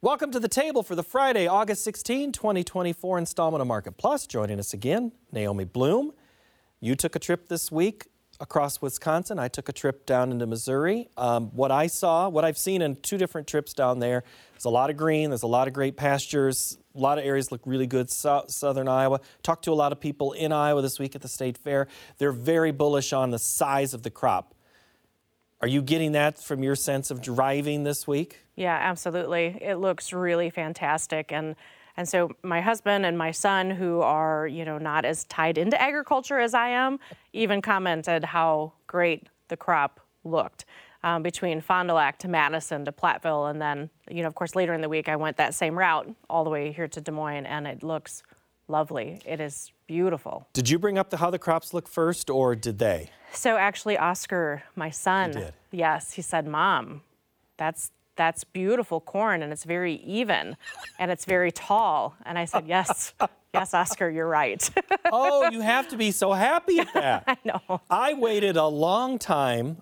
Welcome to the table for the Friday, August 16, 2024 installment of Market Plus. Joining us again, Naomi Bloom. You took a trip this week across Wisconsin. I took a trip down into Missouri. What I've seen in two different trips down there, there's a lot of green, there's a lot of great pastures, a lot of areas look really good, southern Iowa. Talked to a lot of people in Iowa this week at the State Fair. They're very bullish on the size of the crop. Are you getting that from your sense of driving this week? Yeah, absolutely. It looks really fantastic. And so my husband and my son, who are, not as tied into agriculture as I am, even commented how great the crop looked between Fond du Lac to Madison to Platteville. And then, of course, later in the week, I went that same route all the way here to Des Moines, and it looks lovely. It is beautiful. Did you bring up how the crops look first, or did they? So actually, Oscar, my son, He did. Yes, he said, "Mom, that's beautiful corn, and it's very even, and it's very tall." And I said, yes, Oscar, you're right. Oh, you have to be so happy at that. I know. I waited a long time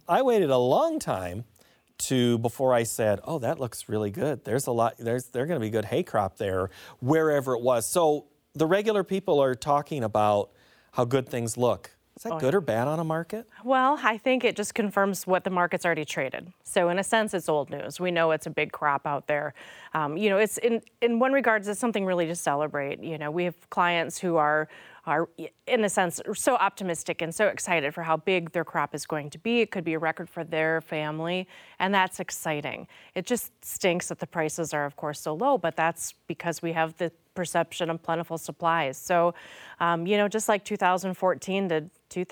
before I said, oh, that looks really good. There's going to be good hay crop there, wherever it was. So the regular people are talking about how good things look. Is that good or bad on a market? Well, I think it just confirms what the market's already traded. So in a sense, it's old news. We know it's a big crop out there. It's in one regards, it's something really to celebrate. We have clients who are in a sense so optimistic and so excited for how big their crop is going to be. It could be a record for their family, and that's exciting. It just stinks that the prices are, of course, so low, but that's because we have the perception of plentiful supplies. So, just like 2014 to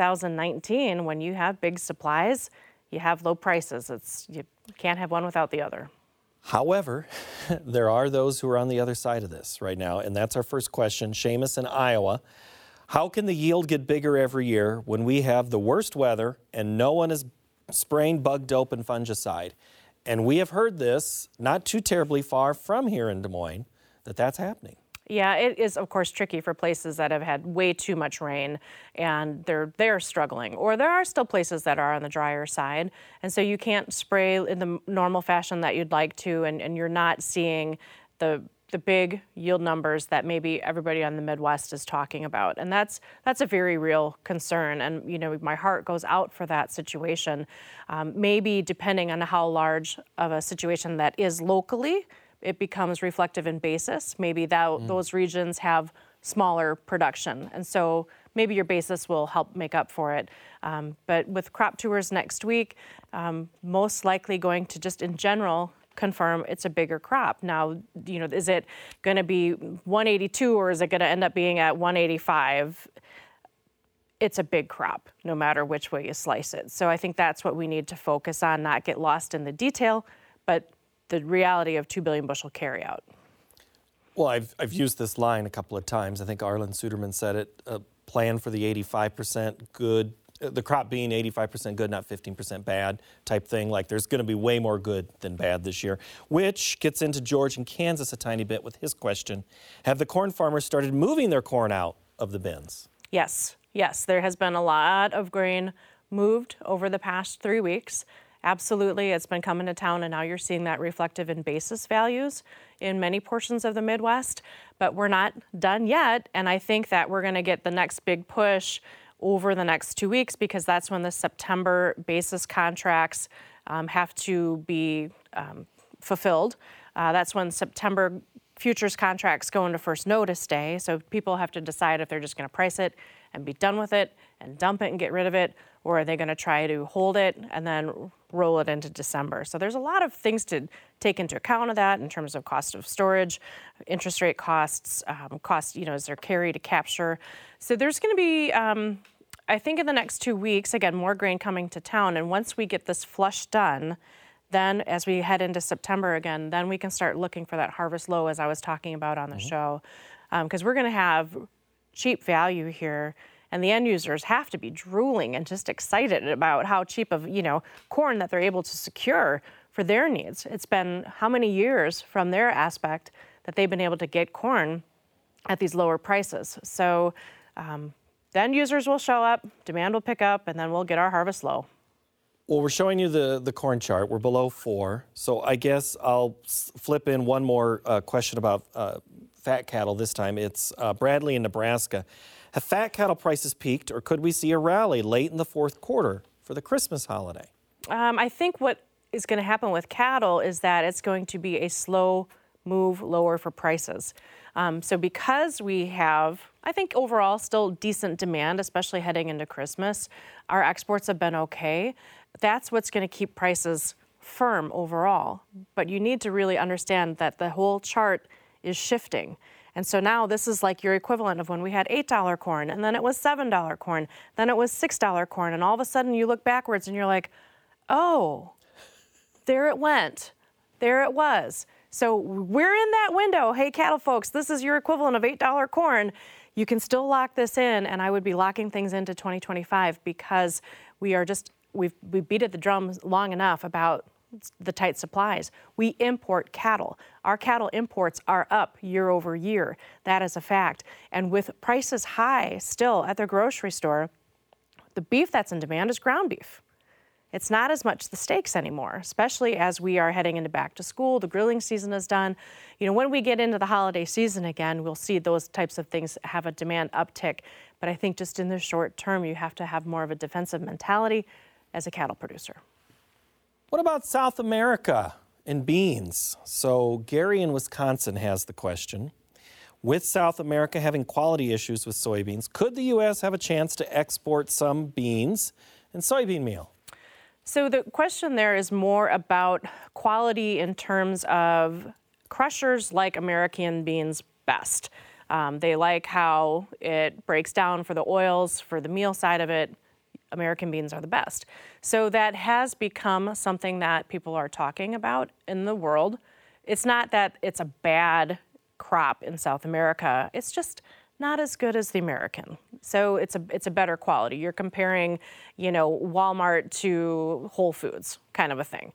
2019, when you have big supplies, you have low prices. You can't have one without the other. However, there are those who are on the other side of this right now, and that's our first question. Seamus in Iowa. How can the yield get bigger every year when we have the worst weather and no one is spraying bug dope and fungicide? And we have heard this not too terribly far from here in Des Moines, that's happening. Yeah, it is, of course, tricky for places that have had way too much rain and they're struggling. Or there are still places that are on the drier side. And so you can't spray in the normal fashion that you'd like to, and you're not seeing the big yield numbers that maybe everybody on the Midwest is talking about. And that's a very real concern. And, my heart goes out for that situation. Maybe depending on how large of a situation that is locally, it becomes reflective in basis. Maybe those regions have smaller production. And so maybe your basis will help make up for it. But with crop tours next week, most likely going to just in general confirm it's a bigger crop. Now, is it going to be 182 or is it going to end up being at 185? It's a big crop, no matter which way you slice it. So I think that's what we need to focus on, not get lost in the detail, but the reality of 2 billion bushel carryout. Well, I've used this line a couple of times. I think Arlen Suderman said it, plan for the 85% good, the crop being 85% good, not 15% bad type thing. Like there's going to be way more good than bad this year, which gets into George in Kansas a tiny bit with his question. Have the corn farmers started moving their corn out of the bins? Yes, there has been a lot of grain moved over the past 3 weeks. Absolutely, it's been coming to town, and now you're seeing that reflective in basis values in many portions of the Midwest. But we're not done yet, and I think that we're going to get the next big push over the next 2 weeks because that's when the September basis contracts have to be fulfilled. That's when September futures contracts go into first notice day, so people have to decide if they're just going to price it and be done with it and dump it and get rid of it, or are they going to try to hold it and then roll it into December? So there's a lot of things to take into account of that in terms of cost of storage, interest rate costs, is there carry to capture? So there's going to be, I think in the next 2 weeks, again, more grain coming to town. And once we get this flush done, then as we head into September again, then we can start looking for that harvest low as I was talking about on the show. Because we're going to have cheap value here. And the end users have to be drooling and just excited about how cheap of, corn that they're able to secure for their needs. It's been how many years from their aspect that they've been able to get corn at these lower prices. So the end users will show up, demand will pick up, and then we'll get our harvest low. Well, we're showing you the corn chart. We're below 4. So I guess I'll flip in one more question about fat cattle this time. It's Bradley in Nebraska. Have fat cattle prices peaked, or could we see a rally late in the fourth quarter for the Christmas holiday? I think what is going to happen with cattle is that it's going to be a slow move lower for prices. So because we have, I think overall, still decent demand, especially heading into Christmas, our exports have been okay. That's what's going to keep prices firm overall. But you need to really understand that the whole chart is shifting. And so now this is like your equivalent of when we had $8 corn, and then it was $7 corn, then it was $6 corn, and all of a sudden you look backwards and you're like, oh, there it went. There it was. So we're in that window. Hey, cattle folks, this is your equivalent of $8 corn. You can still lock this in, and I would be locking things into 2025 because we beat at the drum long enough about the tight supplies. We import cattle. Our cattle imports are up year over year. That is a fact. And with prices high still at the grocery store, the beef that's in demand is ground beef. It's not as much the steaks anymore, especially as we are heading into back to school. The grilling season is done. You know, when we get into the holiday season again, we'll see those types of things have a demand uptick. But I think just in the short term, you have to have more of a defensive mentality as a cattle producer. What about South America and beans? So Gary in Wisconsin has the question. With South America having quality issues with soybeans, could the U.S. have a chance to export some beans and soybean meal? So the question there is more about quality in terms of crushers like American beans best. They like how it breaks down for the oils, for the meal side of it. American beans are the best. So that has become something that people are talking about in the world. It's not that it's a bad crop in South America. It's just not as good as the American. So it's a better quality. You're comparing, Walmart to Whole Foods kind of a thing.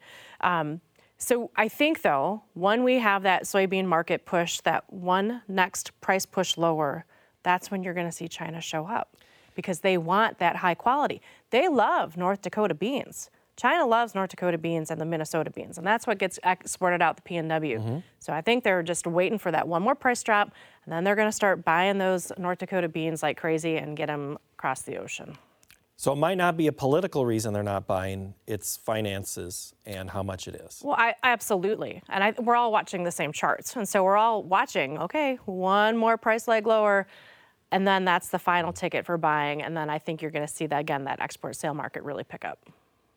So I think, though, when we have that soybean market push, that one next price push lower, that's when you're going to see China show up because they want that high quality. They love North Dakota beans. China loves North Dakota beans and the Minnesota beans, and that's what gets exported out the PNW. Mm-hmm. So I think they're just waiting for that one more price drop, and then they're going to start buying those North Dakota beans like crazy and get them across the ocean. So it might not be a political reason they're not buying, it's finances and how much it is. Well, absolutely. And we're all watching the same charts. And so we're all watching, okay, one more price leg lower, and then that's the final ticket for buying. And then I think you're going to see that, again, that export sale market really pick up.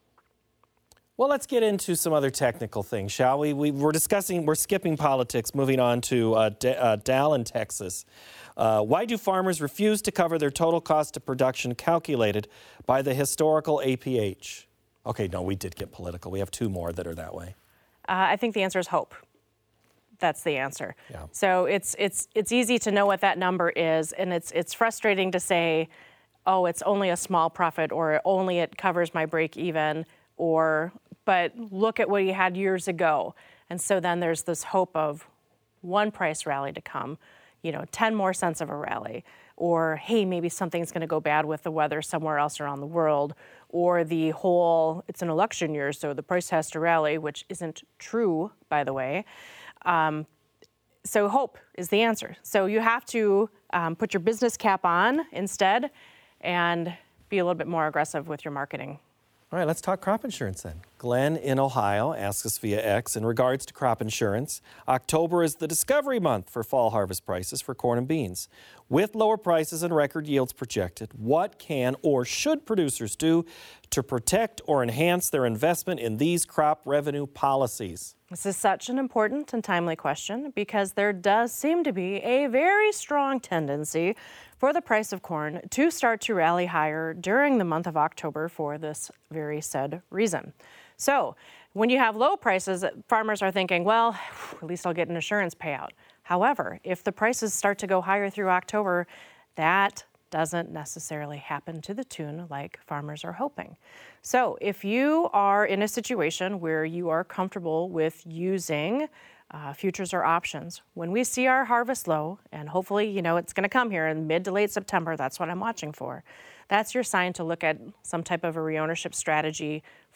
Well, let's get into some other technical things, shall we? We're skipping politics, moving on to Dal in Texas. Why do farmers refuse to cover their total cost of production calculated by the historical APH? Okay, no, we did get political. We have two more that are that way. I think the answer is hope. That's the answer. Yeah. So it's easy to know what that number is, and it's frustrating to say, oh, it's only a small profit, or only it covers my break even, but look at what you had years ago. And so then there's this hope of one price rally to come, 10 more cents of a rally, or hey, maybe something's going to go bad with the weather somewhere else around the world, or it's an election year, so the price has to rally, which isn't true, by the way. So hope is the answer. So you have to put your business cap on instead and be a little bit more aggressive with your marketing. All right, let's talk crop insurance then. Glenn in Ohio asks us via X, in regards to crop insurance, October is the discovery month for fall harvest prices for corn and beans. With lower prices and record yields projected, what can or should producers do to protect or enhance their investment in these crop revenue policies? This is such an important and timely question because there does seem to be a very strong tendency for the price of corn to start to rally higher during the month of October for this very said reason. So when you have low prices, farmers are thinking, well, at least I'll get an insurance payout. However, if the prices start to go higher through October, that doesn't necessarily happen to the tune like farmers are hoping. So if you are in a situation where you are comfortable with using futures or options, when we see our harvest low, and hopefully, it's going to come here in mid to late September, that's what I'm watching for. That's your sign to look at some type of a reownership strategy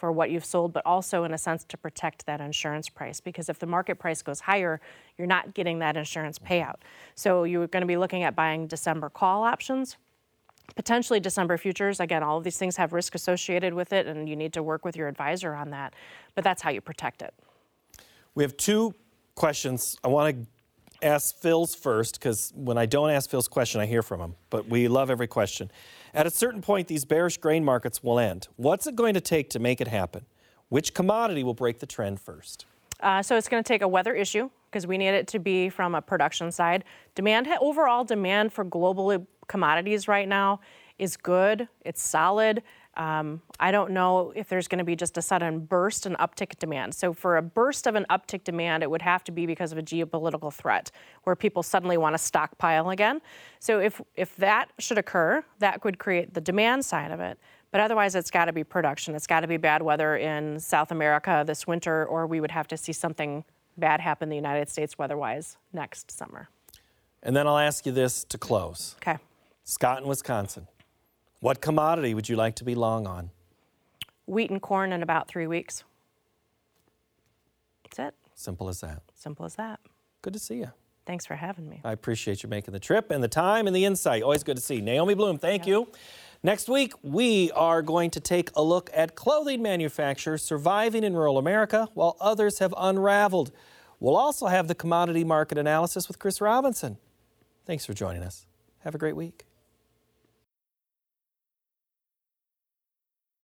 for what you've sold, but also in a sense to protect that insurance price, because if the market price goes higher, you're not getting that insurance payout. So you're going to be looking at buying December call options, potentially December futures. Again, all of these things have risk associated with it, and you need to work with your advisor on that, but that's how you protect it. We have two questions. I want to ask Phil's first, because when I don't ask Phil's question, I hear from him. But we love every question. At a certain point, these bearish grain markets will end. What's it going to take to make it happen? Which commodity will break the trend first? So it's going to take a weather issue, because we need it to be from a production side. Overall demand for global commodities right now is good. It's solid. I don't know if there's going to be just a sudden burst and uptick demand. So for a burst of an uptick demand, it would have to be because of a geopolitical threat where people suddenly want to stockpile again. So if that should occur, that could create the demand side of it. But otherwise, it's got to be production. It's got to be bad weather in South America this winter, or we would have to see something bad happen in the United States weather-wise next summer. And then I'll ask you this to close. Okay. Scott in Wisconsin. What commodity would you like to be long on? Wheat and corn in about 3 weeks. That's it. Simple as that. Simple as that. Good to see you. Thanks for having me. I appreciate you making the trip and the time and the insight. Always good to see. Naomi Blohm, thank you. Next week, we are going to take a look at clothing manufacturers surviving in rural America while others have unraveled. We'll also have the commodity market analysis with Chris Robinson. Thanks for joining us. Have a great week.